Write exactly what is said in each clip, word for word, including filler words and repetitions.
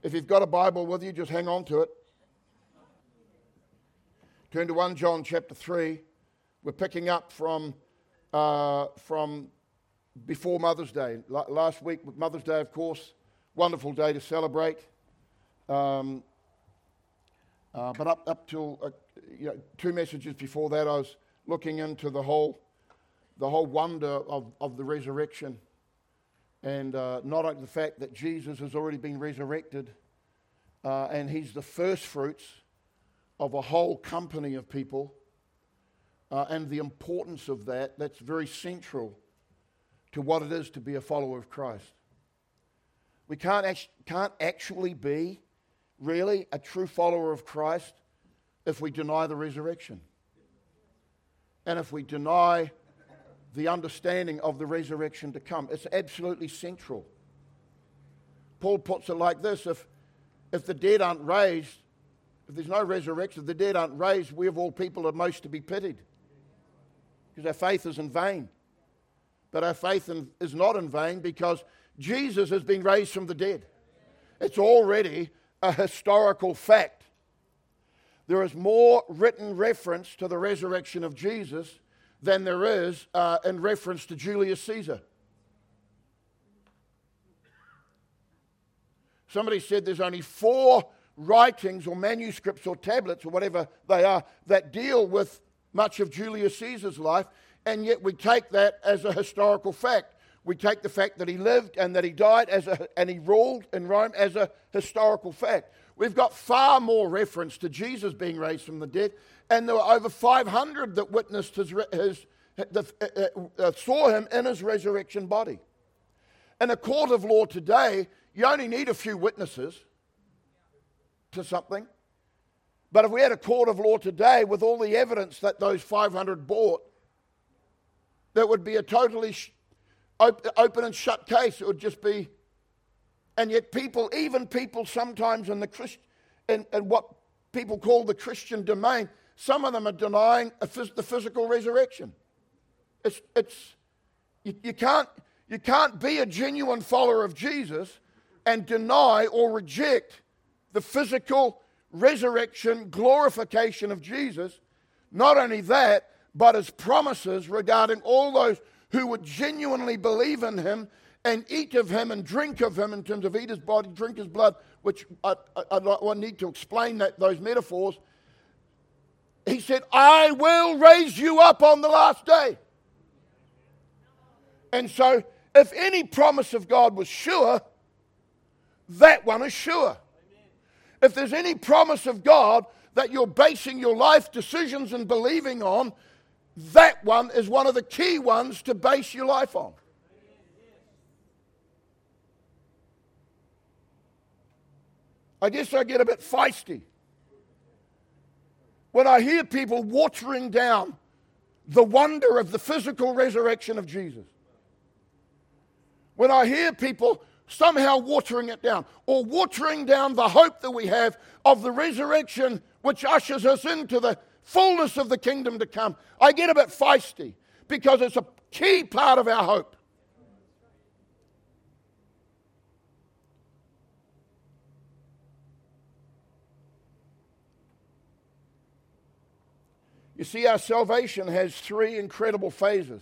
If you've got a Bible with you, just hang on to it. Turn to First John chapter three. We're picking up from uh, from before Mother's Day. L- last week, Mother's Day, of course, wonderful day to celebrate. Um, uh, but up up till uh, you know, two messages before that, I was looking into the whole the whole wonder of, of the resurrection. And uh, not only the fact that Jesus has already been resurrected uh, and he's the first fruits of a whole company of people, uh, and the importance of that, that's very central to what it is to be a follower of Christ. We can't, act- can't actually be really a true follower of Christ if we deny the resurrection. And if we deny the understanding of the resurrection to come. It's absolutely central. Paul puts it like this: if if the dead aren't raised, if there's no resurrection, if the dead aren't raised, we of all people are most to be pitied. Because our faith is in vain. But our faith in, is not in vain because Jesus has been raised from the dead. It's already a historical fact. There is more written reference to the resurrection of Jesus than there is uh, in reference to Julius Caesar. Somebody said there's only four writings or manuscripts or tablets or whatever they are that deal with much of Julius Caesar's life, and yet we take that as a historical fact. We take the fact that he lived and that he died as a, and he ruled in Rome as a historical fact. We've got far more reference to Jesus being raised from the dead, and there were over five hundred that witnessed his, his the, uh, uh, saw him in his resurrection body. In a court of law today, you only need a few witnesses to something. But if we had a court of law today with all the evidence that those five hundred brought, that would be a totally sh- open, open and shut case. It would just be. And yet people, even people sometimes in the Christ, in, in what people call the Christian domain, some of them are denying a phys- the physical resurrection. It's, it's, you, you, can't, you can't be a genuine follower of Jesus and deny or reject the physical resurrection, glorification of Jesus. Not only that, but his promises regarding all those who would genuinely believe in him and eat of him and drink of him, in terms of eat his body, drink his blood, which I, I, I need to explain that, those metaphors. He said, I will raise you up on the last day. And so, if any promise of God was sure, that one is sure. If there's any promise of God that you're basing your life decisions and believing on, that one is one of the key ones to base your life on. I guess I get a bit feisty when I hear people watering down the wonder of the physical resurrection of Jesus. When I hear people somehow watering it down, or watering down the hope that we have of the resurrection which ushers us into the fullness of the kingdom to come, I get a bit feisty because it's a key part of our hope. You see, our salvation has three incredible phases.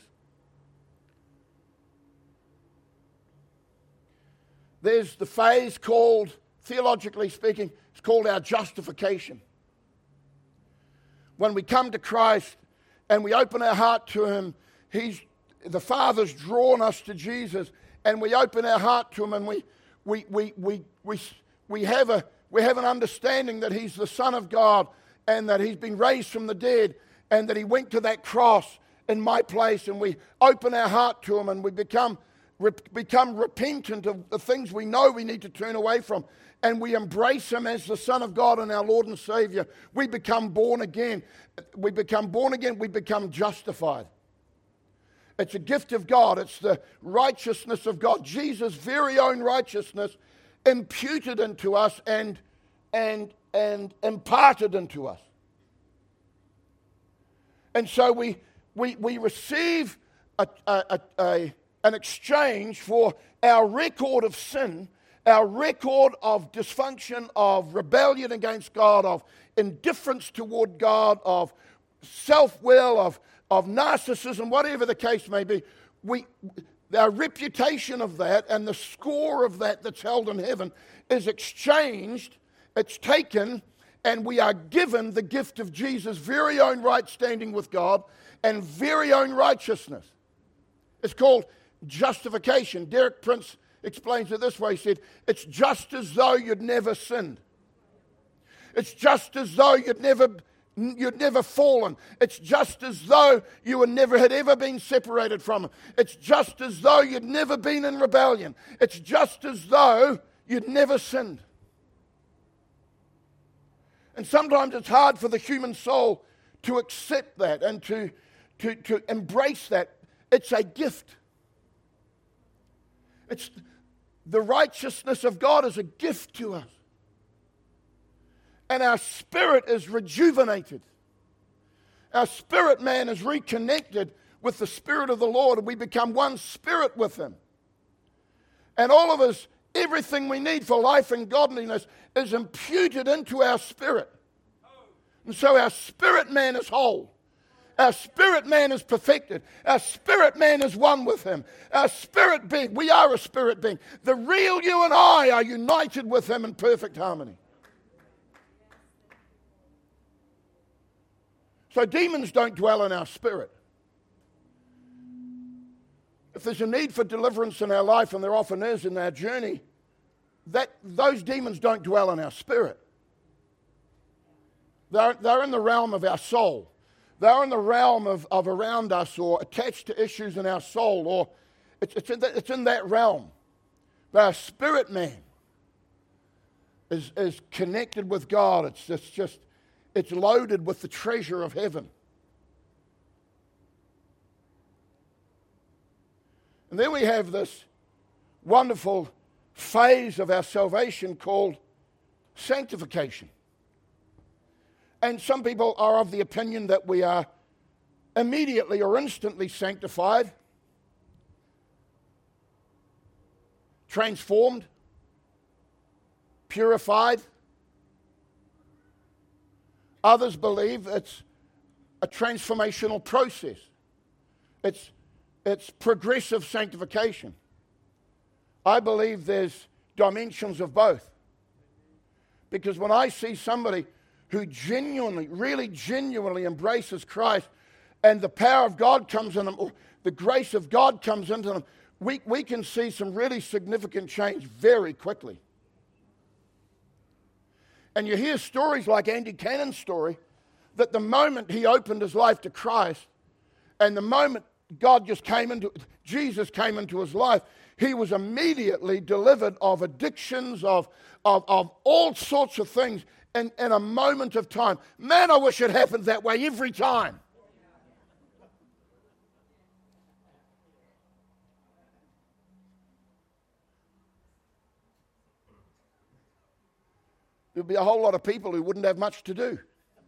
There's the phase called, theologically speaking, it's called our justification. When we come to Christ and we open our heart to him, he's, the Father's drawn us to Jesus, and we open our heart to him, and we we we we we, we have a we have an understanding that he's the Son of God and that he's been raised from the dead, and that he went to that cross in my place, and we open our heart to him, and we become re- become repentant of the things we know we need to turn away from, and we embrace him as the Son of God and our Lord and Savior. We become born again. We become born again. We become justified. It's a gift of God. It's the righteousness of God, Jesus' very own righteousness imputed into us and and and imparted into us. And so we we we receive a, a, a, a, an exchange for our record of sin our record of dysfunction, of rebellion against God, of indifference toward God, of self-will, of, of narcissism, whatever the case may be, we, our reputation of that and the score of that that's held in heaven is exchanged, it's taken, and we are given the gift of Jesus' very own right standing with God and very own righteousness. It's called justification. Derek Prince explains it this way. He said, it's just as though you'd never sinned. It's just as though you'd never, you'd never fallen. It's just as though you were never had ever been separated from Him. It's just as though you'd never been in rebellion. It's just as though you'd never sinned. And sometimes it's hard for the human soul to accept that and to, to, to embrace that. It's a gift. It's the righteousness of God is a gift to us. And our spirit is rejuvenated. Our spirit man is reconnected with the Spirit of the Lord, and we become one spirit with Him. And all of us, everything we need for life and godliness is imputed into our spirit. And so our spirit man is whole. Our spirit man is perfected. Our spirit man is one with Him. Our spirit being, we are a spirit being. The real you and I are united with Him in perfect harmony. So demons don't dwell in our spirit. If there's a need for deliverance in our life, and there often is in our journey, that those demons don't dwell in our spirit. They're, they're in the realm of our soul. They're in the realm of, of around us, or attached to issues in our soul, or it's, it's, in, that, it's in that realm. But our spirit man is, is connected with God. It's just, just, it's loaded with the treasure of heaven. And then we have this wonderful phase of our salvation called sanctification. And some people are of the opinion that we are immediately or instantly sanctified, transformed, purified. Others believe it's a transformational process. It's, it's progressive sanctification. I believe there's dimensions of both. Because when I see somebody who genuinely, really genuinely embraces Christ, and the power of God comes in them, or the grace of God comes into them, we, we can see some really significant change very quickly. And you hear stories like Andy Cannon's story, that the moment he opened his life to Christ, and the moment God just came into, Jesus came into his life, he was immediately delivered of addictions, of, of, of all sorts of things, In, in a moment of time. Man, I wish it happened that way every time. There'd be a whole lot of people who wouldn't have much to do.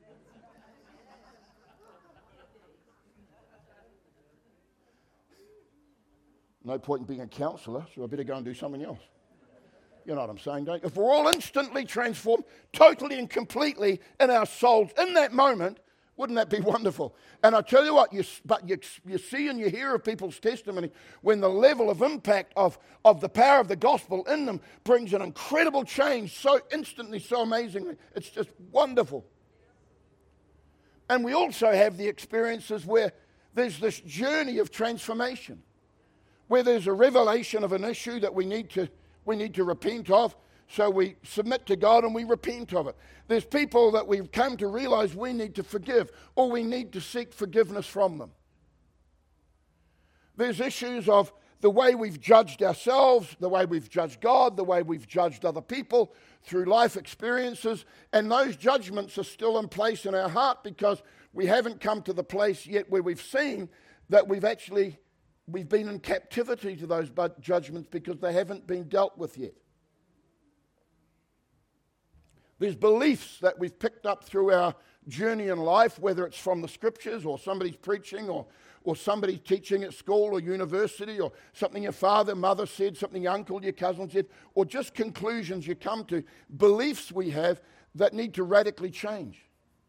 No point in being a counselor, so I better go and do something else. You know what I'm saying, don't you? If we're all instantly transformed, totally and completely in our souls, in that moment, wouldn't that be wonderful? And I tell you what, you, but you, you see and you hear of people's testimony when the level of impact of, of the power of the gospel in them brings an incredible change so instantly, so amazingly. It's just wonderful. And we also have the experiences where there's this journey of transformation, where there's a revelation of an issue that we need to we need to repent of, so we submit to God and we repent of it. There's people that we've come to realize we need to forgive, or we need to seek forgiveness from them. There's issues of the way we've judged ourselves, the way we've judged God, the way we've judged other people through life experiences, and those judgments are still in place in our heart because we haven't come to the place yet where we've seen that we've actually We've been in captivity to those judgments because they haven't been dealt with yet. There's beliefs that we've picked up through our journey in life, whether it's from the scriptures or somebody's preaching or, or somebody teaching at school or university or something your father, mother said, something your uncle, your cousin said, or just conclusions you come to, beliefs we have that need to radically change.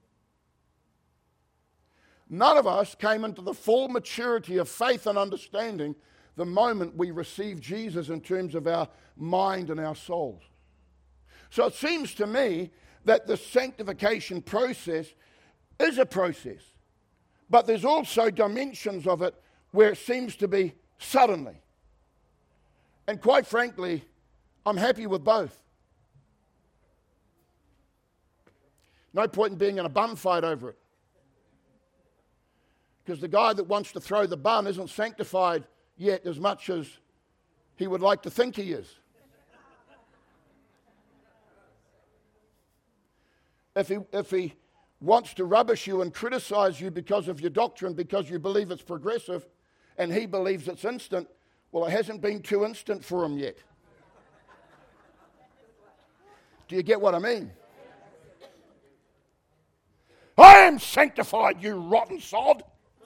None of us came into the full maturity of faith and understanding the moment we received Jesus in terms of our mind and our souls. So it seems to me that the sanctification process is a process, but there's also dimensions of it where it seems to be suddenly. And quite frankly, I'm happy with both. No point in being in a bun fight over it. Because the guy that wants to throw the bun isn't sanctified yet as much as he would like to think he is. If he, if he wants to rubbish you and criticize you because of your doctrine, because you believe it's progressive, and he believes it's instant, well, it hasn't been too instant for him yet. Do you get what I mean? I am sanctified, you rotten sod.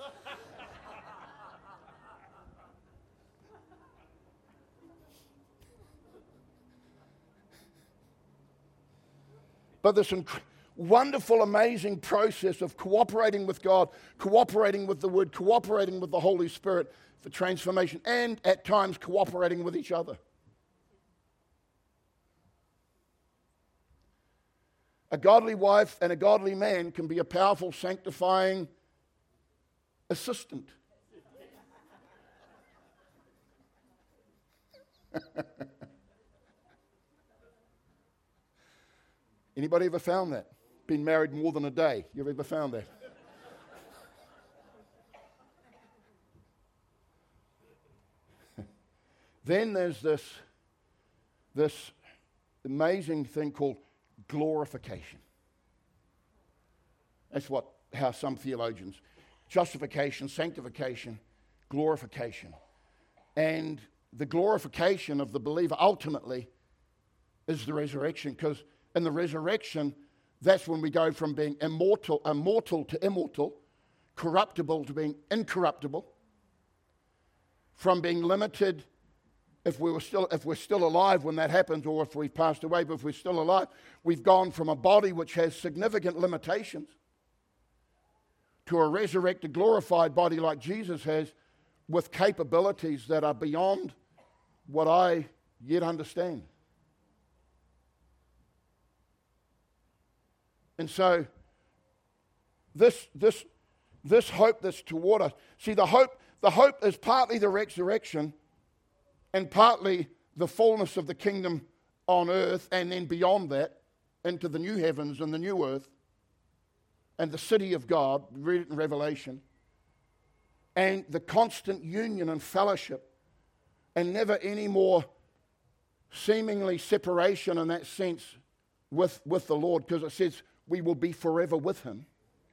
But this inc- wonderful, amazing process of cooperating with God, cooperating with the Word, cooperating with the Holy Spirit for transformation, and at times cooperating with each other. A godly wife and a godly man can be a powerful, sanctifying assistant. Anybody ever found that? Been married more than a day. You ever found that? Then there's this, this amazing thing called glorification. That's what how some theologians, justification, sanctification, glorification. And the glorification of the believer ultimately is the resurrection, because in the resurrection, that's when we go from being immortal, immortal to immortal, corruptible to being incorruptible, from being limited if we were still if we're still alive when that happens, or if we've passed away, but if we're still alive, we've gone from a body which has significant limitations to a resurrected, glorified body like Jesus has, with capabilities that are beyond what I yet understand. And so this this this hope that's toward us. See, the hope the hope is partly the resurrection and partly the fullness of the kingdom on earth, and then beyond that into the new heavens and the new earth and the city of God, read it in Revelation, and the constant union and fellowship, and never any more seemingly separation in that sense with, with the Lord, because it says we will be forever with him.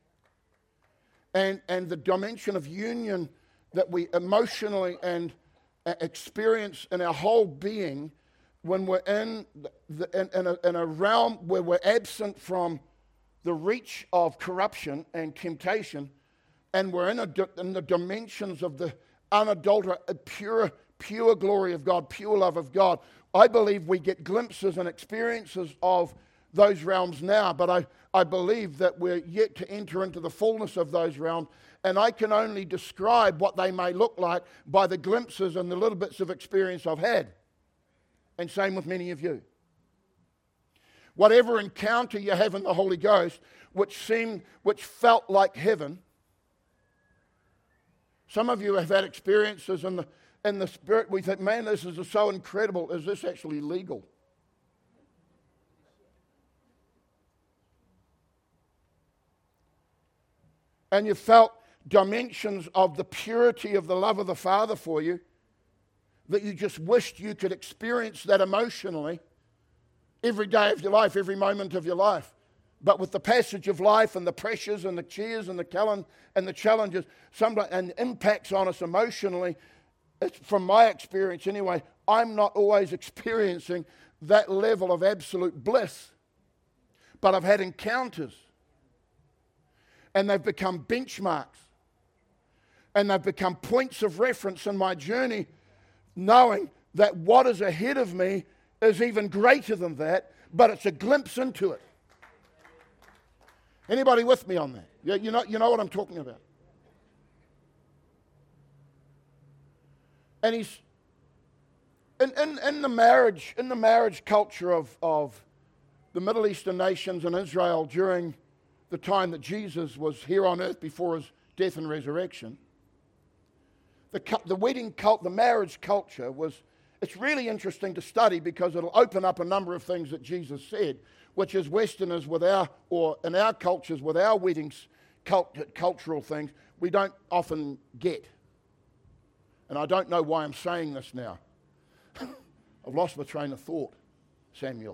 And, and the dimension of union that we emotionally and uh, experience in our whole being when we're in, the, in, in, a, in a realm where we're absent from the reach of corruption and temptation, and we're in, a, in the dimensions of the unadulterated, pure, pure glory of God, pure love of God. I believe we get glimpses and experiences of those realms now, but I, I believe that we're yet to enter into the fullness of those realms, and I can only describe what they may look like by the glimpses and the little bits of experience I've had. And same with many of you. Whatever encounter you have in the Holy Ghost, which seemed, which felt like heaven. Some of you have had experiences in the in the Spirit. We think, man, this is so incredible. Is this actually legal? And you felt dimensions of the purity of the love of the Father for you, that you just wished you could experience that emotionally every day of your life, every moment of your life. But with the passage of life and the pressures and the cheers and the callan and the challenges, sometimes and impacts on us emotionally, it's, from my experience anyway, I'm not always experiencing that level of absolute bliss. but I've had encounters. And they've become benchmarks. And they've become points of reference in my journey, knowing that what is ahead of me is even greater than that, but it's a glimpse into it. Anybody with me on that? You, you know, you know what I'm talking about. And he's in, in, in the marriage, in the marriage culture of, of the Middle Eastern nations and Israel during the time that Jesus was here on earth before his death and resurrection. The, the wedding cult, the marriage culture was, it's really interesting to study because it'll open up a number of things that Jesus said, which is Westerners with our, or in our cultures with our weddings, cult, cultural things, we don't often get. And I don't know why I'm saying this now. I've lost my train of thought, Samuel.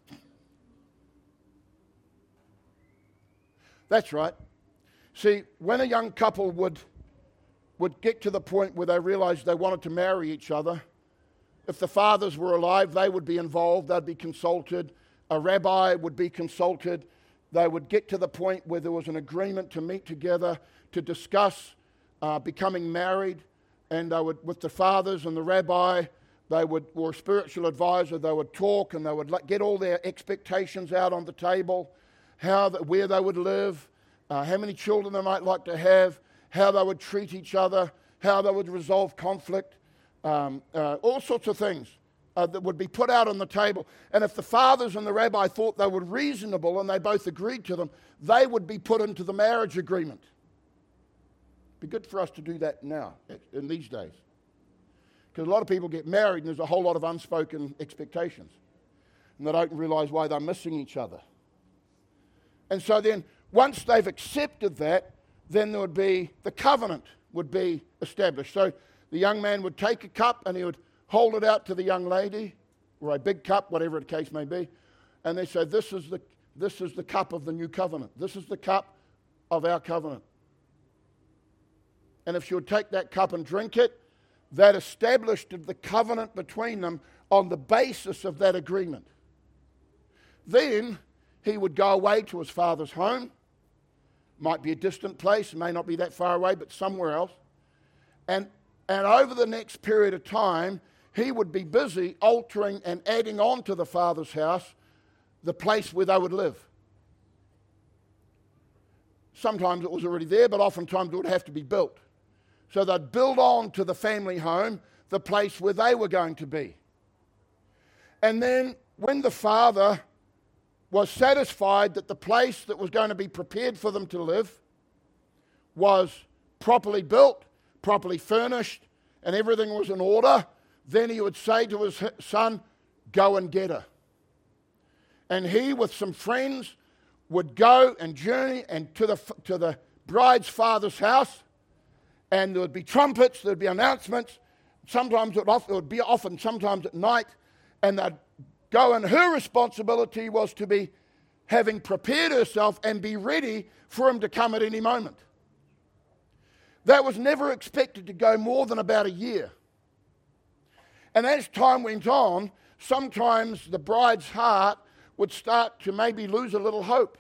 That's right. See, when a young couple would would get to the point where they realized they wanted to marry each other, if the fathers were alive, they would be involved, they'd be consulted, a rabbi would be consulted, they would get to the point where there was an agreement to meet together to discuss uh, becoming married, and they would, with the fathers and the rabbi, they would, or a spiritual advisor, they would talk and they would get all their expectations out on the table, how the, where they would live, uh, how many children they might like to have, how they would treat each other, how they would resolve conflict, um, uh, all sorts of things uh, that would be put out on the table. And if the fathers and the rabbi thought they were reasonable and they both agreed to them, they would be put into the marriage agreement. It'd be good for us to do that now, in these days. Because a lot of people get married and there's a whole lot of unspoken expectations. And they don't realize why they're missing each other. And so then, once they've accepted that, then there would be, the covenant would be established. So the young man would take a cup and he would hold it out to the young lady, or a big cup, whatever the case may be, and they say, this is the, this is the cup of the new covenant. This is the cup of our covenant. And if she would take that cup and drink it, that established the covenant between them on the basis of that agreement. Then he would go away to his father's home. Might be a distant place, may not be that far away, but somewhere else. And, and over the next period of time, he would be busy altering and adding on to the father's house the place where they would live. Sometimes it was already there, but oftentimes it would have to be built. So they'd build on to the family home the place where they were going to be. And then when the father was satisfied that the place that was going to be prepared for them to live was properly built, properly furnished, and everything was in order, then he would say to his son, go and get her. And he, with some friends, would go and journey and to the, to the bride's father's house, and there would be trumpets, there would be announcements. Sometimes it would, often, it would be often, sometimes at night, and they'd go, and her responsibility was to be having prepared herself and be ready for him to come at any moment. That was never expected to go more than about a year. And as time went on, sometimes the bride's heart would start to maybe lose a little hope.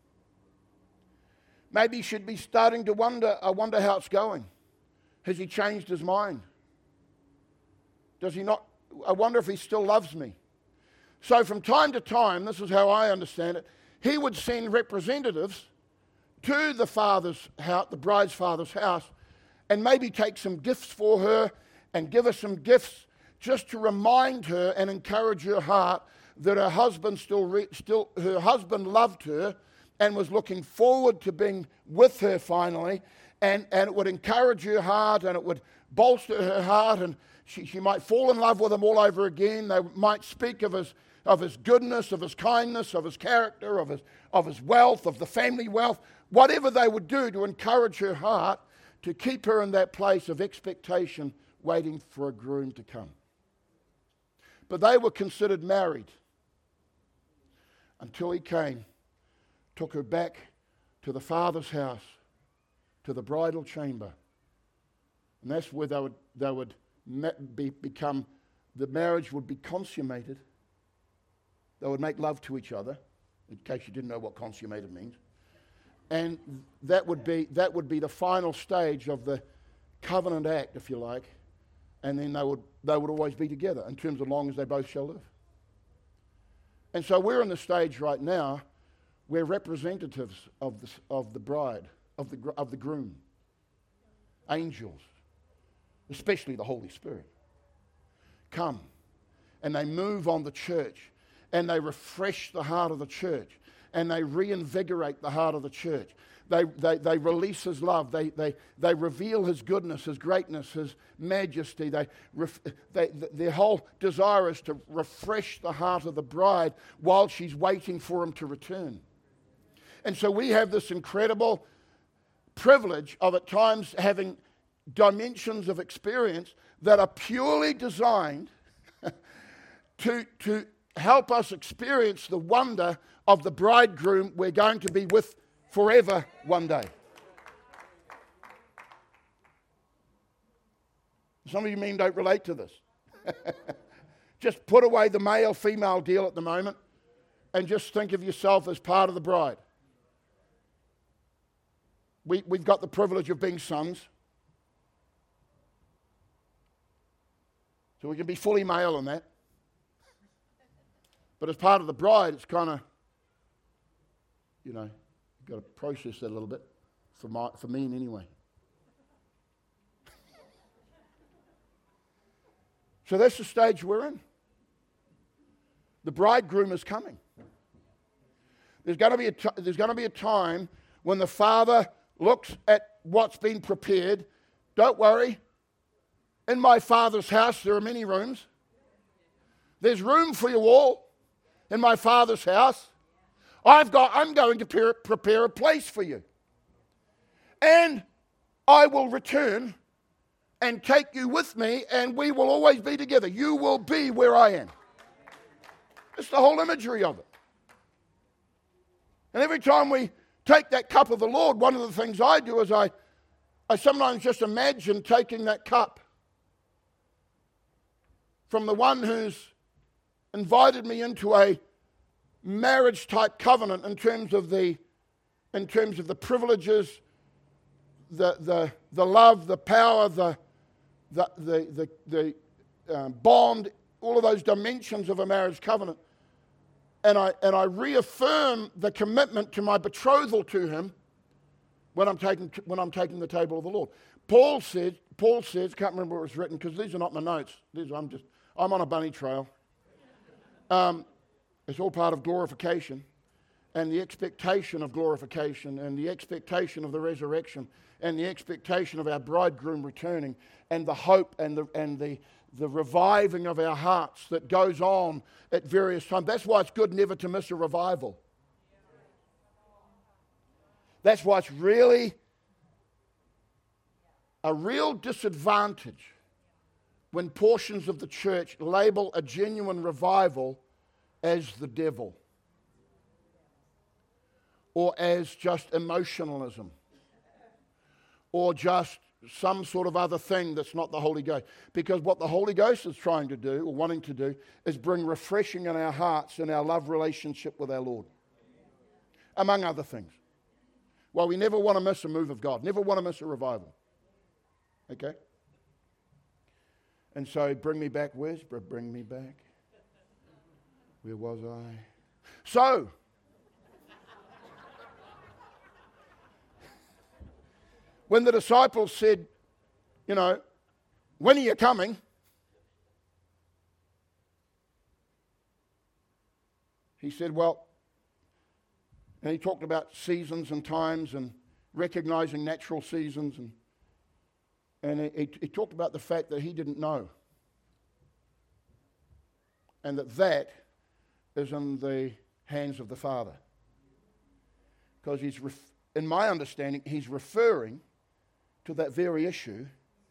Maybe she'd be starting to wonder, I wonder how it's going. Has he changed his mind? Does he not? I wonder if he still loves me. So from time to time, this is how I understand it, he would send representatives to the father's house, the bride's father's house, and maybe take some gifts for her and give her some gifts just to remind her and encourage her heart that her husband still, re- still her husband loved her and was looking forward to being with her finally, and, and it would encourage her heart and it would bolster her heart, and she, she might fall in love with him all over again. They might speak of his of his goodness, of his kindness, of his character, of his, of his wealth, of the family wealth, whatever they would do to encourage her heart to keep her in that place of expectation, waiting for a groom to come. But they were considered married until he came, took her back to the father's house, to the bridal chamber. And that's where they would, they would be, become, the marriage would be consummated. They would make love to each other in case you didn't know what consummated means. And that would be that would be the final stage of the covenant act, if you like, and then they would they would always be together in terms of long as they both shall live. And so we're in the stage right now where representatives of the of the bride, of the of the groom, angels, especially the Holy Spirit, come and they move on the church and they refresh the heart of the church and they reinvigorate the heart of the church. They, they, they release His love. They, they, they reveal His goodness, His greatness, His majesty. They, ref, they, their whole desire is to refresh the heart of the bride while she's waiting for Him to return. And so we have this incredible privilege of at times having dimensions of experience that are purely designed to, to help us experience the wonder of the bridegroom we're going to be with forever one day. Some of you men don't relate to this. Just put away the male-female deal at the moment and just think of yourself as part of the bride. We, we've got the privilege of being sons. So we can be fully male in that. But as part of the bride, it's kind of, you know, you've got to process that a little bit, for, my, for me anyway. So that's the stage we're in. The bridegroom is coming. There's going to be a t- there's going to be a time when the Father looks at what's been prepared. Don't worry. In my Father's house there are many rooms. There's room for you all in my Father's house. I've got, I'm going to prepare, prepare a place for you. And I will return and take you with me, and we will always be together. You will be where I am. It's the whole imagery of it. And every time we take that cup of the Lord, one of the things I do is I, I sometimes just imagine taking that cup from the one who's invited me into a marriage type covenant in terms of the in terms of the privileges, the the the love, the power, the the the the, the um, bond, all of those dimensions of a marriage covenant, and I and I reaffirm the commitment to my betrothal to Him when I'm taking when I'm taking the table of the Lord. Paul said Paul says, can't remember where it was written because these are not my notes. These I'm just I'm on a bunny trail. Um, It's all part of glorification and the expectation of glorification and the expectation of the resurrection and the expectation of our bridegroom returning and the hope and the and the, the reviving of our hearts that goes on at various times. That's why it's good never to miss a revival. That's why it's really a real disadvantage when portions of the church label a genuine revival as the devil or as just emotionalism or just some sort of other thing that's not the Holy Ghost. Because what the Holy Ghost is trying to do or wanting to do is bring refreshing in our hearts and our love relationship with our Lord, among other things. Well, we never want to miss a move of God, never want to miss a revival. Okay? And so bring me back, where's bring me back? Where was I? So, when the disciples said, you know, when are you coming? He said, well, and he talked about seasons and times and recognizing natural seasons. And, and he, he talked about the fact that he didn't know. And that that is in the hands of the Father. Because he's, ref- in my understanding, he's referring to that very issue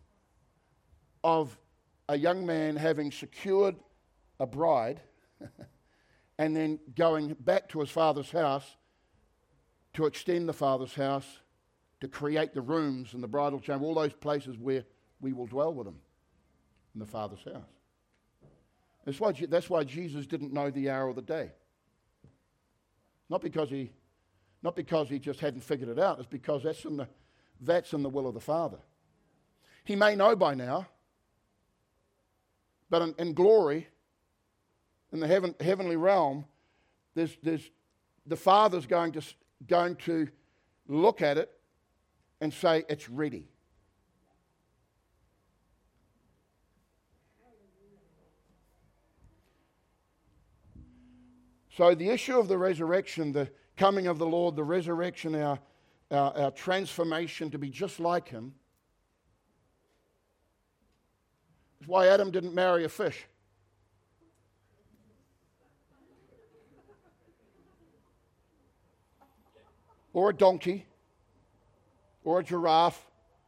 of a young man having secured a bride and then going back to his father's house to extend the father's house, to create the rooms and the bridal chamber, all those places where we will dwell with him in the Father's house. That's why, that's why Jesus didn't know the hour or the day. Not because he, not because he just hadn't figured it out. It's because that's in the, that's in the will of the Father. He may know by now, but in, in glory, in the heaven, heavenly realm, there's, there's, the Father's going to, going to look at it and say, it's ready. So the issue of the resurrection, the coming of the Lord, the resurrection, our, our, our transformation to be just like him, is why Adam didn't marry a fish. Or a donkey, or a giraffe.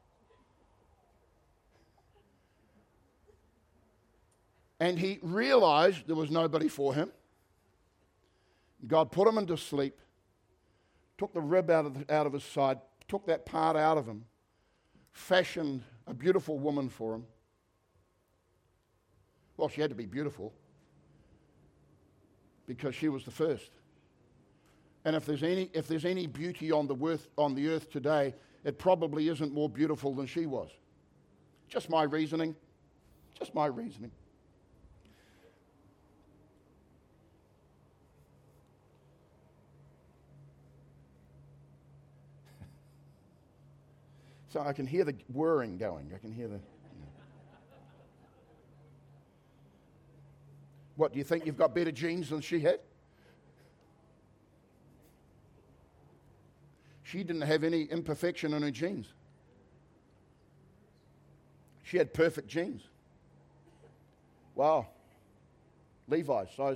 And he realized there was nobody for him. God put him into sleep, took the rib out of, the, out of his side, took that part out of him, fashioned a beautiful woman for him. Well, she had to be beautiful because she was the first. And if there's any if there's any beauty on the earth on the earth today, it probably isn't more beautiful than she was. Just my reasoning. Just my reasoning. So I can hear the whirring going. I can hear the... You know. What, do you think you've got better genes than she had? She didn't have any imperfection in her genes. She had perfect genes. Wow. Levi's size.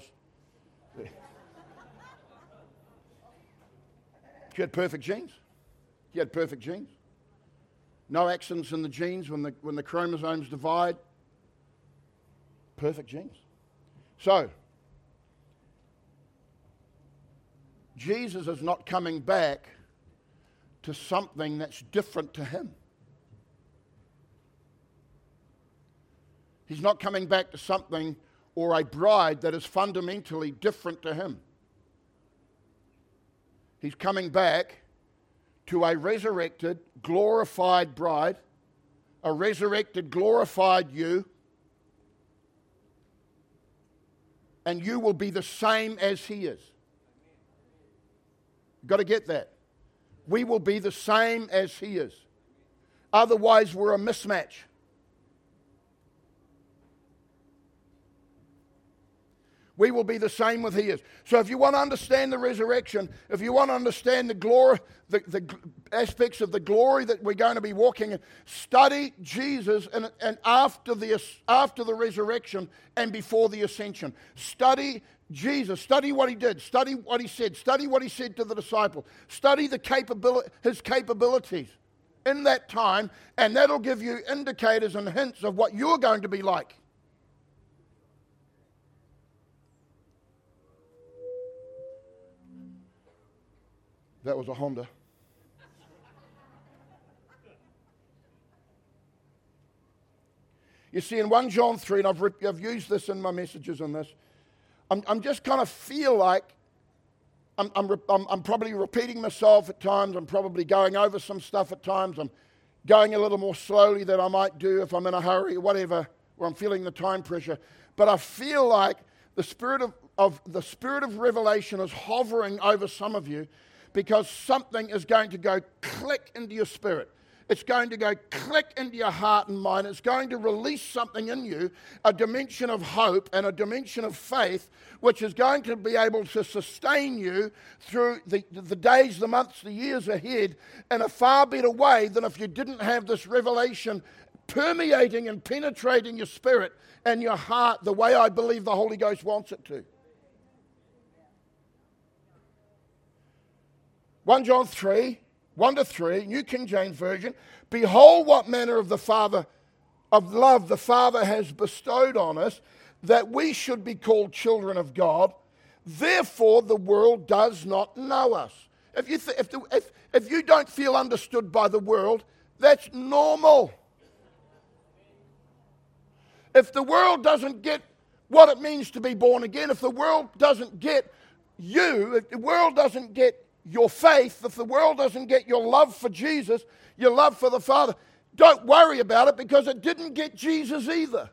She had perfect genes. She had perfect genes. No accidents in the genes when the, when the chromosomes divide. Perfect genes. So, Jesus is not coming back to something that's different to him. He's not coming back to something or a bride that is fundamentally different to him. He's coming back to a resurrected, glorified bride, a resurrected, glorified you, and you will be the same as he is. You've got to get that. We will be the same as he is. Otherwise, we're a mismatch. We will be the same with he is. So if you want to understand the resurrection, if you want to understand the glory, the, the aspects of the glory that we're going to be walking in, study Jesus and, and after the after the resurrection and before the ascension. Study Jesus. Study what he did. Study what he said. Study what he said to the disciples. Study the capability, his capabilities in that time, and that'll give you indicators and hints of what you're going to be like. That was a Honda. You see, in First John three, and I've, re- I've used this in my messages on this, I'm, I'm just kind of feel like I'm, I'm, re- I'm, I'm probably repeating myself at times. I'm probably going over some stuff at times. I'm going a little more slowly than I might do if I'm in a hurry or whatever, or I'm feeling the time pressure. But I feel like the spirit of, of the spirit of revelation is hovering over some of you, because something is going to go click into your spirit. It's going to go click into your heart and mind. It's going to release something in you, a dimension of hope and a dimension of faith, which is going to be able to sustain you through the, the days, the months, the years ahead in a far better way than if you didn't have this revelation permeating and penetrating your spirit and your heart the way I believe the Holy Ghost wants it to. First John three, one to three, New King James Version. Behold what manner of the Father, of love the Father has bestowed on us, that we should be called children of God. Therefore the world does not know us. If you, th- if, the, if, if you don't feel understood by the world, that's normal. If the world doesn't get what it means to be born again, if the world doesn't get you, if the world doesn't get your faith, if the world doesn't get your love for Jesus, your love for the Father, don't worry about it, because it didn't get Jesus either.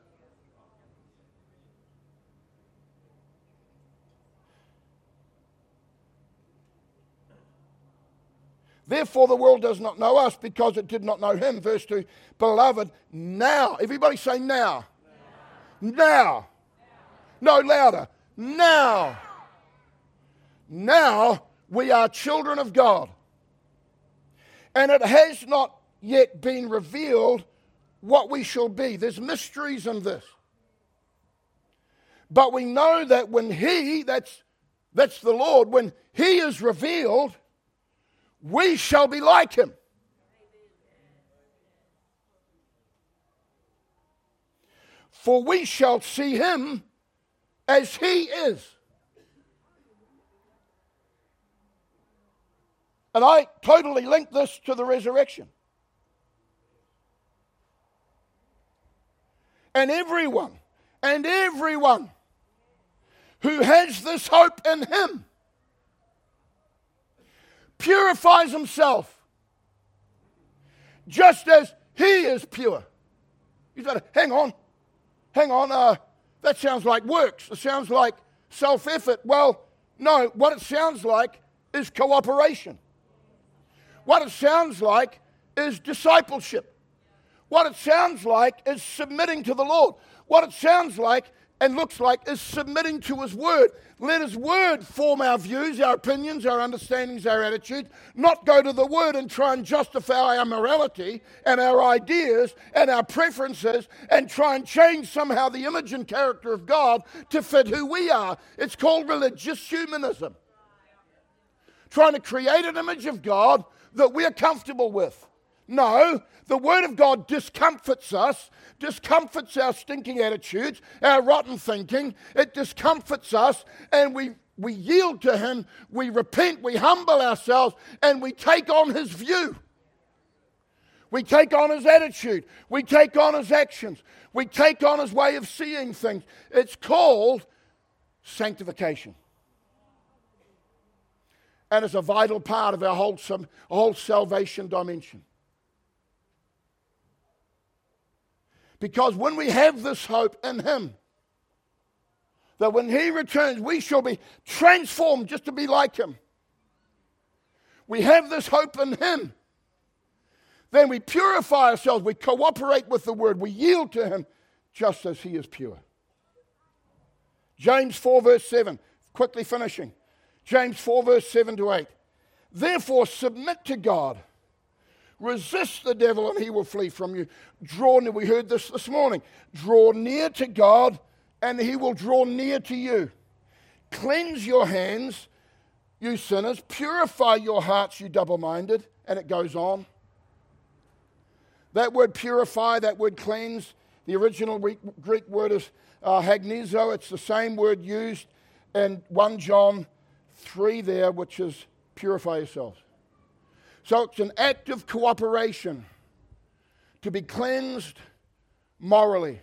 Therefore the world does not know us, because it did not know him. Verse two, beloved, now, everybody say now. Now. Now. No, louder. Now. Now we are children of God. And it has not yet been revealed what we shall be. There's mysteries in this. But we know that when he, that's, that's the Lord, when he is revealed, we shall be like him. For we shall see him as he is. And I totally link this to the resurrection. And everyone, and everyone who has this hope in him purifies himself just as he is pure. You've got to, hang on, hang on, uh, that sounds like works. It sounds like self-effort. Well, no, what it sounds like is cooperation. What it sounds like is discipleship. What it sounds like is submitting to the Lord. What it sounds like and looks like is submitting to his word. Let his word form our views, our opinions, our understandings, our attitudes, not go to the word and try and justify our morality and our ideas and our preferences and try and change somehow the image and character of God to fit who we are. It's called religious humanism. Trying to create an image of God that we're comfortable with. No, the Word of God discomforts us, discomforts our stinking attitudes, our rotten thinking. It discomforts us, and we, we yield to him, we repent, we humble ourselves, and we take on his view. We take on his attitude. We take on his actions. We take on his way of seeing things. It's called sanctification. And it's a vital part of our whole, whole salvation dimension. Because when we have this hope in him, that when he returns, we shall be transformed just to be like him. We have this hope in him. Then we purify ourselves. We cooperate with the word. We yield to him just as he is pure. James four verse seven, quickly finishing. James four, verse seven to eight. Therefore, submit to God. Resist the devil and he will flee from you. Draw near. We heard this this morning. Draw near to God and he will draw near to you. Cleanse your hands, you sinners. Purify your hearts, you double-minded. And it goes on. That word purify, that word cleanse, the original Greek word is uh, hagnizo. It's the same word used in First John three there, which is purify yourselves. So it's an act of cooperation to be cleansed morally.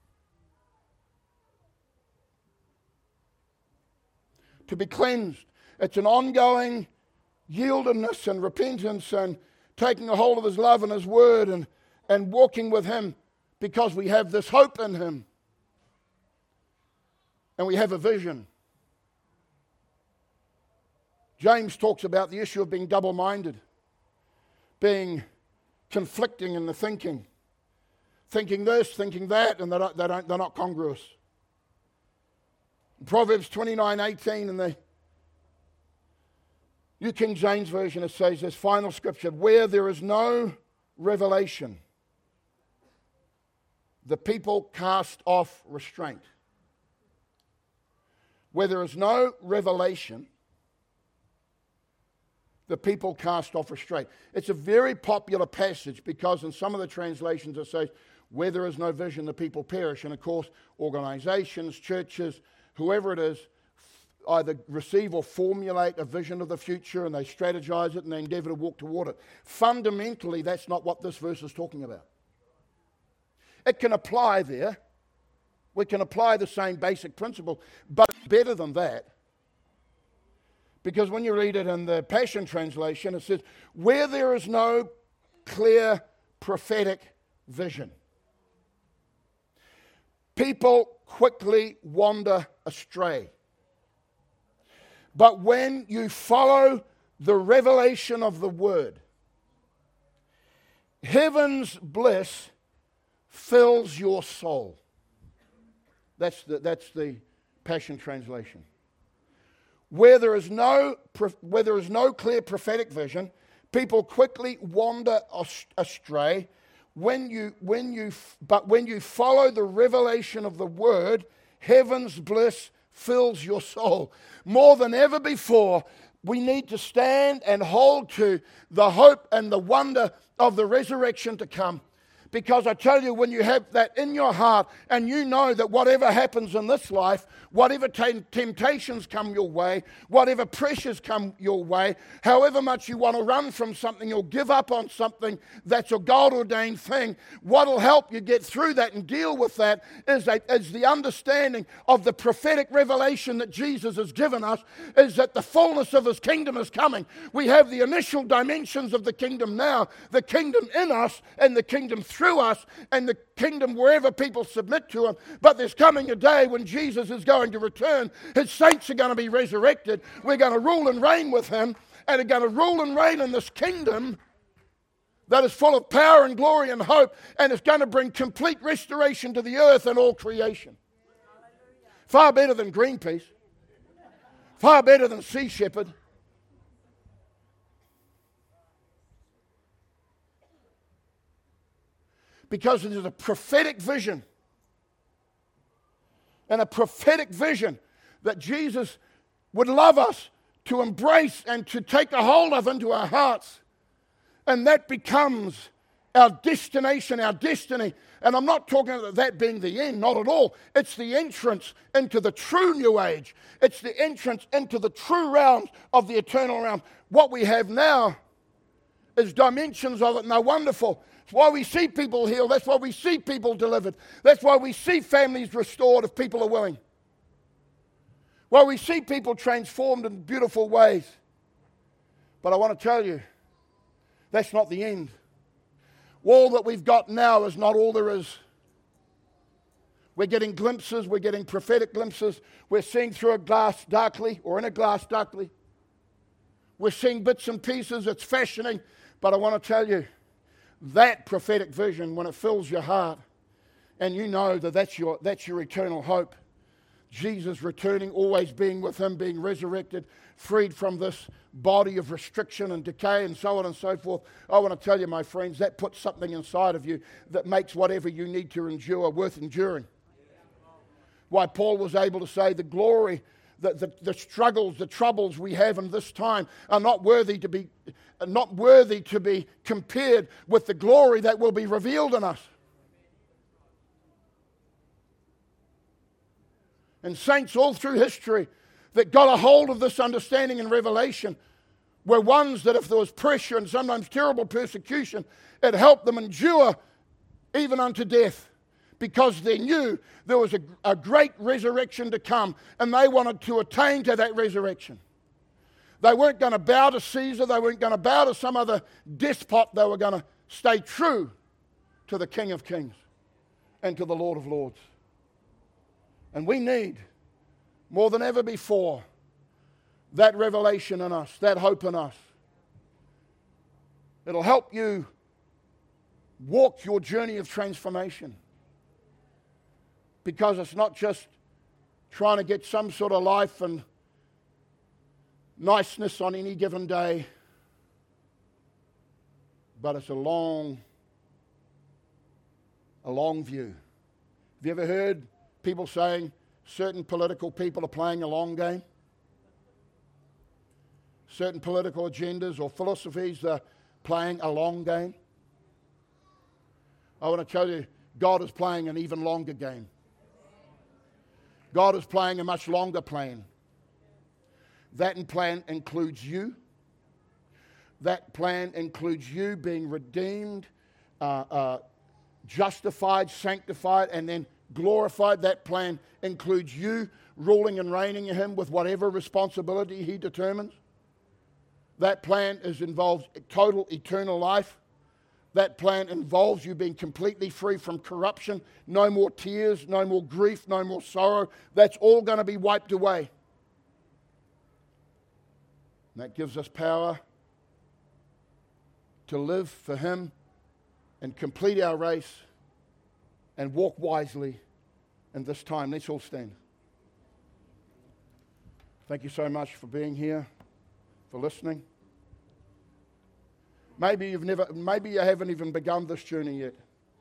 To be cleansed. It's an ongoing yieldedness and repentance and taking a hold of his love and his word and, and walking with him because we have this hope in him. And we have a vision. James talks about the issue of being double-minded, being conflicting in the thinking, thinking this, thinking that, and they're not, they don't, they're not congruous. In Proverbs twenty-nine eighteen in the New King James Version, it says this final scripture, where there is no revelation, the people cast off restraint. Where there is no revelation, the people cast off restraint. It's a very popular passage because in some of the translations it says, where there is no vision, the people perish. And of course, organizations, churches, whoever it is, either receive or formulate a vision of the future and they strategize it and they endeavor to walk toward it. Fundamentally, that's not what this verse is talking about. It can apply there. We can apply the same basic principle, but better than that. Because when you read it in the Passion Translation, it says, where there is no clear prophetic vision, people quickly wander astray. But when you follow the revelation of the Word, heaven's bliss fills your soul. That's the, that's the Passion Translation. Where there is no where there is no clear prophetic vision, people quickly wander astray. When you when you but when you follow the revelation of the Word, heaven's bliss fills your soul. More than ever before, we need to stand and hold to the hope and the wonder of the resurrection to come. Because I tell you, when you have that in your heart and you know that whatever happens in this life, whatever t- temptations come your way, whatever pressures come your way, however much you want to run from something or give up on something that's a God-ordained thing, what will help you get through that and deal with that is, a, is the understanding of the prophetic revelation that Jesus has given us, is that the fullness of His kingdom is coming. We have the initial dimensions of the kingdom now, the kingdom in us and the kingdom through us, and the kingdom wherever people submit to Him. But there's coming a day when Jesus is going to return. His saints are going to be resurrected. We're going to rule and reign with Him, and are going to rule and reign in this kingdom that is full of power and glory and hope, and it's going to bring complete restoration to the earth and all creation. Far better than Greenpeace. Far better than Sea Shepherd. Because there's a prophetic vision. And a prophetic vision that Jesus would love us to embrace and to take a hold of into our hearts. And that becomes our destination, our destiny. And I'm not talking about that being the end, not at all. It's the entrance into the true new age. It's the entrance into the true realms of the eternal realm. What we have now is dimensions of it, and they're wonderful. That's why we see people healed. That's why we see people delivered. That's why we see families restored if people are willing. Why we see people transformed in beautiful ways. But I want to tell you, that's not the end. All that we've got now is not all there is. We're getting glimpses. We're getting prophetic glimpses. We're seeing through a glass darkly, or in a glass darkly. We're seeing bits and pieces. It's fashioning. But I want to tell you, that prophetic vision, when it fills your heart, and you know that that's your, that's your eternal hope, Jesus returning, always being with Him, being resurrected, freed from this body of restriction and decay and so on and so forth. I want to tell you, my friends, that puts something inside of you that makes whatever you need to endure worth enduring. Why Paul was able to say the glory, the, the, the struggles, the troubles we have in this time are not worthy to be not worthy to be compared with the glory that will be revealed in us. And saints all through history that got a hold of this understanding and revelation were ones that if there was pressure and sometimes terrible persecution, it helped them endure even unto death, because they knew there was a, a great resurrection to come, and they wanted to attain to that resurrection. They weren't going to bow to Caesar. They weren't going to bow to some other despot. They were going to stay true to the King of Kings and to the Lord of Lords. And we need, more than ever before, that revelation in us, that hope in us. It'll help you walk your journey of transformation. Because it's not just trying to get some sort of life and niceness on any given day, but it's a long, a long view. Have you ever heard people saying certain political people are playing a long game? Certain political agendas or philosophies are playing a long game? I want to tell you, God is playing an even longer game. God is playing a much longer plan. That plan includes you. That plan includes you being redeemed, uh, uh, justified, sanctified, and then glorified. That plan includes you ruling and reigning in Him with whatever responsibility He determines. That plan is involves total eternal life. That plan involves you being completely free from corruption. No more tears, no more grief, no more sorrow. That's all going to be wiped away. And that gives us power to live for Him and complete our race and walk wisely in this time. Let's all stand. Thank you so much for being here, for listening. Maybe you've never, maybe you haven't even begun this journey yet.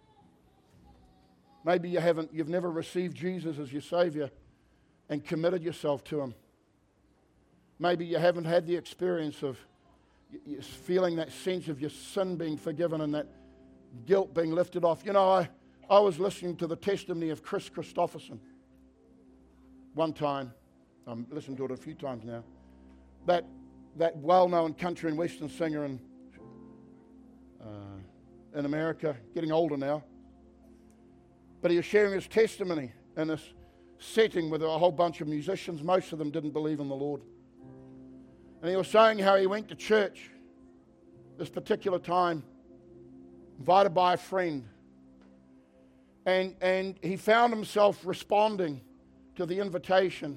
Maybe you haven't, you've never received Jesus as your Savior and committed yourself to Him. Maybe you haven't had the experience of feeling that sense of your sin being forgiven and that guilt being lifted off. You know, I, I was listening to the testimony of Chris Christopherson one time. I've listened to it a few times now. That, that well-known country and western singer in, uh, in America, getting older now. But he was sharing his testimony in this setting with a whole bunch of musicians. Most of them didn't believe in the Lord. And he was saying how he went to church this particular time, invited by a friend. And, and he found himself responding to the invitation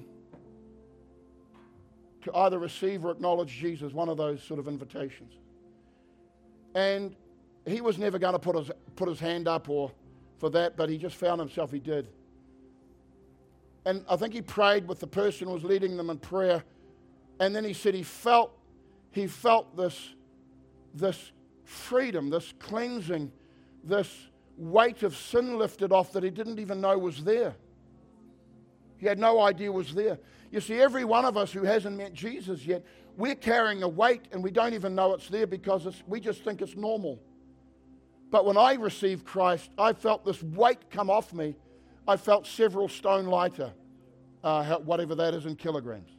to either receive or acknowledge Jesus, one of those sort of invitations. And he was never going to put his, put his hand up or for that, but he just found himself he did. And I think he prayed with the person who was leading them in prayer. And then he said he felt, he felt this, this freedom, this cleansing, this weight of sin lifted off that he didn't even know was there. He had no idea was there. You see, every one of us who hasn't met Jesus yet, we're carrying a weight and we don't even know it's there because it's, we just think it's normal. But when I received Christ, I felt this weight come off me. I felt several stone lighter, uh, whatever that is in kilograms.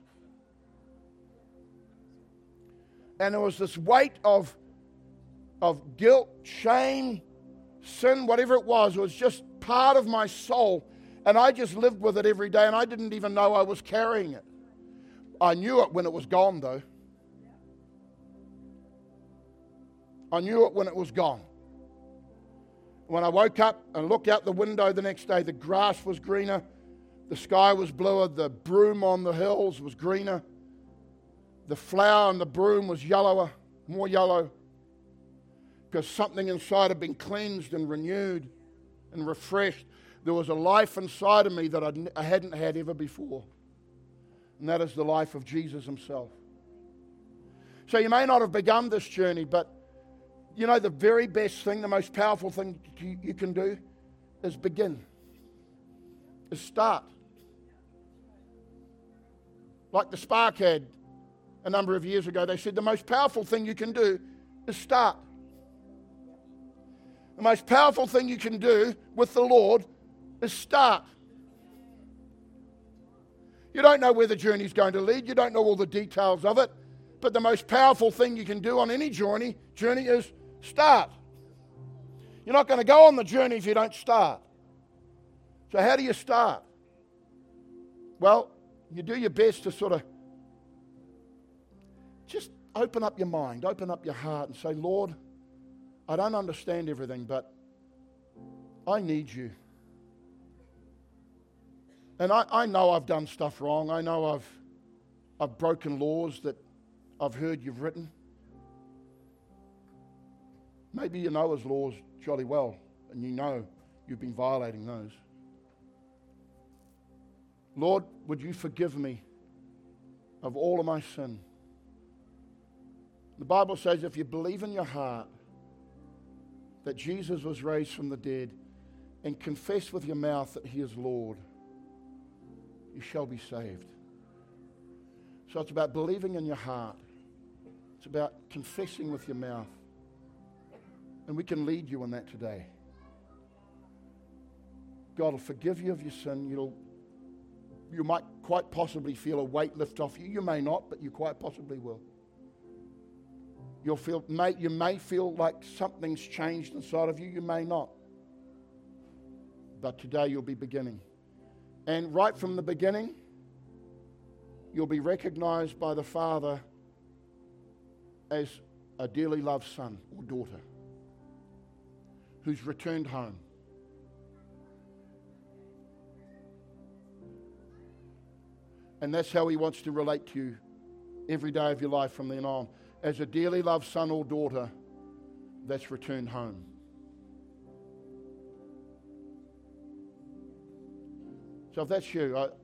And there was this weight of, of guilt, shame, sin, whatever it was. It was just part of my soul. And I just lived with it every day, and I didn't even know I was carrying it. I knew it when it was gone, though. I knew it when it was gone. When I woke up and looked out the window the next day, the grass was greener, the sky was bluer, the broom on the hills was greener. The flower and the broom was yellower, more yellow, because something inside had been cleansed and renewed and refreshed. There was a life inside of me that I'd, I hadn't had ever before, and that is the life of Jesus Himself. So you may not have begun this journey, but you know the very best thing, the most powerful thing you, you can do is begin, is start. Like the Spark had a number of years ago, they said the most powerful thing you can do is start. The most powerful thing you can do with the Lord is start. You don't know where the journey's going to lead. You don't know all the details of it. But the most powerful thing you can do on any journey, journey is start. You're not going to go on the journey if you don't start. So how do you start? Well, you do your best to sort of just open up your mind, open up your heart and say, Lord, I don't understand everything, but I need you. And I, I know I've done stuff wrong. I know I've, I've broken laws that I've heard you've written. Maybe you know His laws jolly well, and you know you've been violating those. Lord, would you forgive me of all of my sin? The Bible says if you believe in your heart that Jesus was raised from the dead and confess with your mouth that He is Lord, you shall be saved. So it's about believing in your heart. It's about confessing with your mouth. And we can lead you in that today. God will forgive you of your sin. You'll, you might quite possibly feel a weight lift off you. You may not, but you quite possibly will. You'll feel, may, you may feel like something's changed inside of you. You may not. But today you'll be beginning. And right from the beginning, you'll be recognized by the Father as a dearly loved son or daughter who's returned home. And that's how he wants to relate to you every day of your life from then on, as a dearly loved son or daughter that's returned home. So if that's you, I,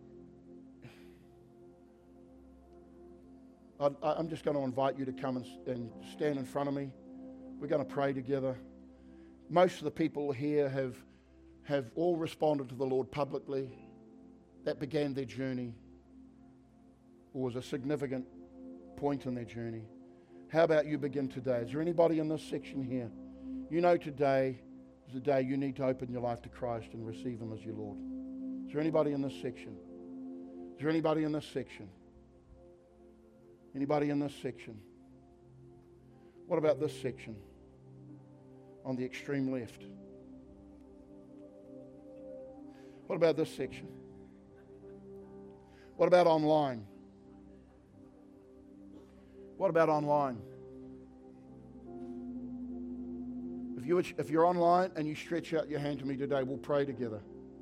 I, I'm just going to invite you to come and, and stand in front of me. We're going to pray together. Most of the people here have, have all responded to the Lord publicly. That began their journey, or was a significant point in their journey. How about you begin today? Is there anybody in this section here? You know today is the day you need to open your life to Christ and receive Him as your Lord. Is there anybody in this section? Is there anybody in this section? Anybody in this section? What about this section? On the extreme left. What about this section? What about online? What about online? If, you, if you're online and you stretch out your hand to me today, we'll pray together.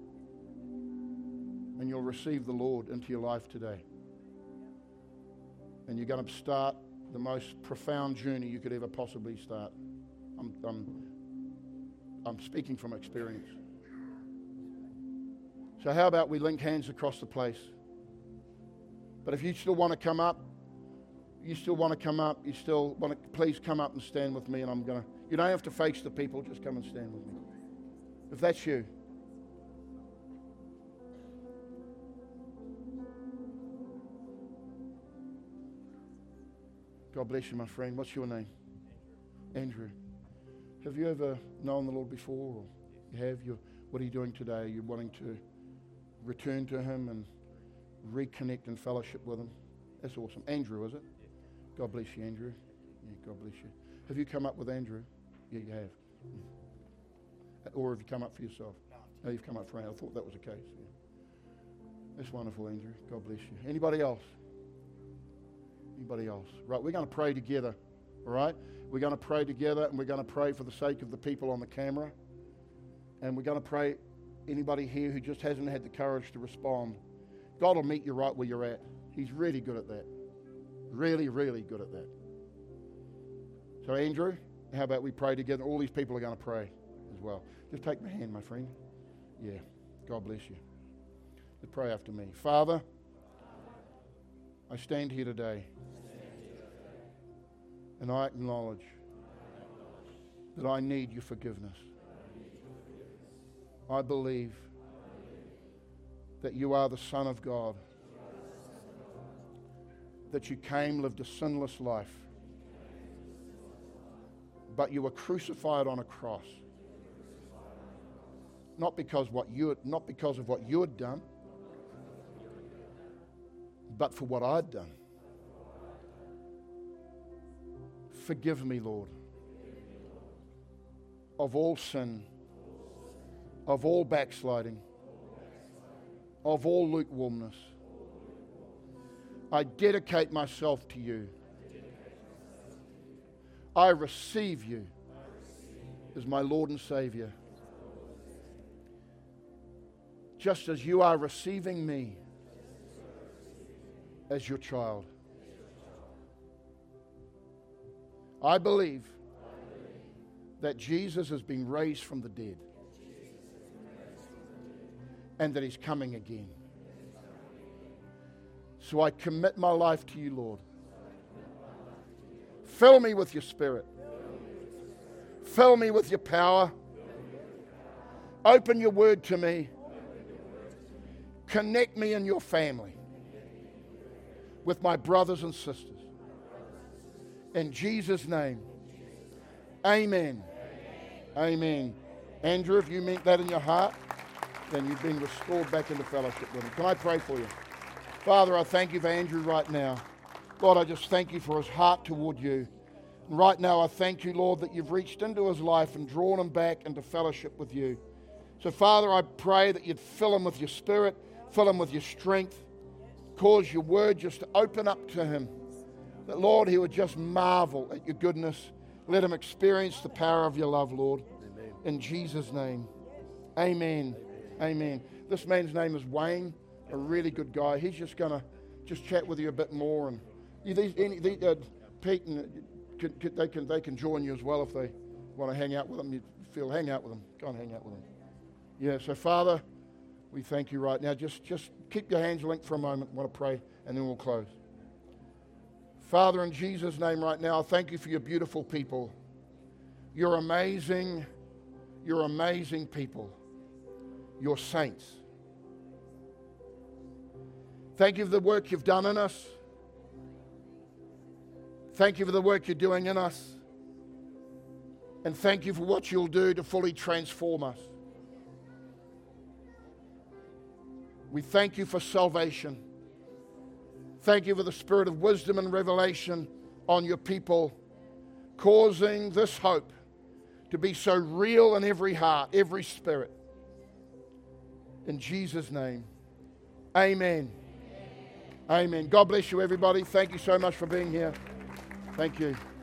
And you'll receive the Lord into your life today. And you're going to start the most profound journey you could ever possibly start. I'm, I'm, I'm speaking from experience. So how about we link hands across the place? But if you still want to come up, you still want to come up, you still want to, please come up and stand with me, and I'm going to, you don't have to face the people, just come and stand with me. If that's you. God bless you, my friend. What's your name? Andrew. Andrew. Have you ever known the Lord before? Or you have? You, what are you doing today? Are you wanting to return to Him and reconnect and fellowship with Him? That's awesome. Andrew, is it? God bless you, Andrew. Yeah, God bless you. Have you come up with Andrew? Yeah, you have. Yeah. Or have you come up for yourself? No, you've come up for Andrew. I thought that was the case. Yeah. That's wonderful, Andrew. God bless you. Anybody else? Anybody else? Right, we're going to pray together, all right? We're going to pray together, and we're going to pray for the sake of the people on the camera. And we're going to pray, anybody here who just hasn't had the courage to respond, God will meet you right where you're at. He's really good at that. Really, really good at that. So, Andrew, how about we pray together? All these people are going to pray as well. Just take my hand, my friend. Yeah, God bless you. Just pray after me. Father, I stand here today. And I acknowledge that I need your forgiveness. I believe that you are the Son of God, that you came, lived a sinless life, but you were crucified on a cross, not because what you not because of what you had done, but for what I'd done. Forgive me, Lord, of all sin, of all backsliding, of all lukewarmness. I dedicate myself to you. I receive you as my Lord and Savior. Just as you are receiving me as your child. I believe that Jesus has been raised from the dead and that He's coming again. So I commit my life to you, Lord. Fill me with your Spirit. Fill me with your power. Open your word to me. Connect me in your family with my brothers and sisters. In Jesus' name, amen. Amen. Andrew, if you meant that in your heart, then you've been restored back into fellowship with Him. Can I pray for you? Father, I thank you for Andrew right now. Lord, I just thank you for his heart toward you. And right now, I thank you, Lord, that you've reached into his life and drawn him back into fellowship with you. So, Father, I pray that you'd fill him with your Spirit, fill him with your strength, cause your word just to open up to him. That, Lord, he would just marvel at your goodness. Let him experience the power of your love, Lord. Amen. In Jesus' name. Amen. Amen. Amen. This man's name is Wayne, a really good guy. He's just going to just chat with you a bit more. And you, these, any, these, uh, Pete, and, uh, can, can, they, can, they can join you as well if they want to hang out with them. You feel, hang out with them. Go and hang out with them. Yeah, so Father, we thank you right now. Just, just keep your hands linked for a moment. I want to pray, and then we'll close. Father, in Jesus' name right now, I thank you for your beautiful people. You're amazing. You're amazing people. You're saints. Thank you for the work you've done in us. Thank you for the work you're doing in us. And thank you for what you'll do to fully transform us. We thank you for salvation. Thank you for the spirit of wisdom and revelation on your people, causing this hope to be so real in every heart, every spirit. In Jesus' name, amen. Amen. God bless you, everybody. Thank you so much for being here. Thank you.